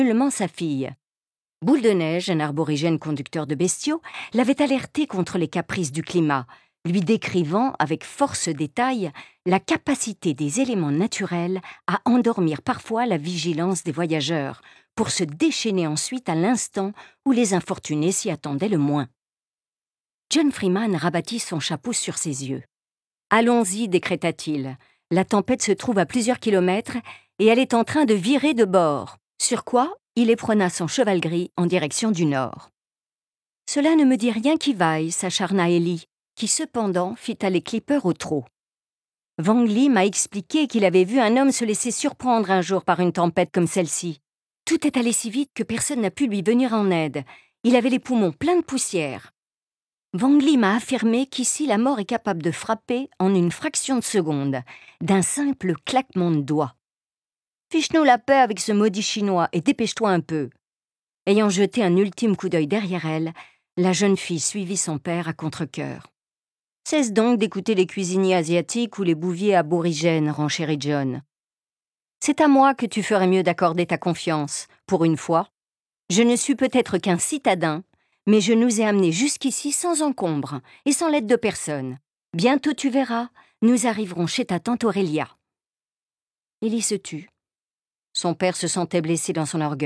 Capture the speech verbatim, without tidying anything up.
nullement sa fille. Boule de Neige, un aborigène conducteur de bestiaux, l'avait alerté contre les caprices du climat, lui décrivant avec force détail la capacité des éléments naturels à endormir parfois la vigilance des voyageurs, pour se déchaîner ensuite à l'instant où les infortunés s'y attendaient le moins. John Freeman rabattit son chapeau sur ses yeux. « Allons-y, décréta-t-il. La tempête se trouve à plusieurs kilomètres et elle est en train de virer de bord. » Sur quoi, il éprena son cheval gris en direction du nord. « Cela ne me dit rien qui vaille, s'acharna Ellie, qui cependant fit aller Clipper au trot. Wang Li m'a expliqué qu'il avait vu un homme se laisser surprendre un jour par une tempête comme celle-ci. Tout est allé si vite que personne n'a pu lui venir en aide. Il avait les poumons pleins de poussière. Wang Li m'a affirmé qu'ici la mort est capable de frapper en une fraction de seconde, d'un simple claquement de doigts. Fiche-nous la paix avec ce maudit chinois et dépêche-toi un peu. » Ayant jeté un ultime coup d'œil derrière elle, la jeune fille suivit son père à contre-cœur. « Cesse donc d'écouter les cuisiniers asiatiques ou les bouviers aborigènes, renchérit John. C'est à moi que tu ferais mieux d'accorder ta confiance, pour une fois. Je ne suis peut-être qu'un citadin, mais je nous ai amenés jusqu'ici sans encombre et sans l'aide de personne. Bientôt tu verras, nous arriverons chez ta tante Aurélia. » Ellie se tut. Son père se sentait blessé dans son orgueil.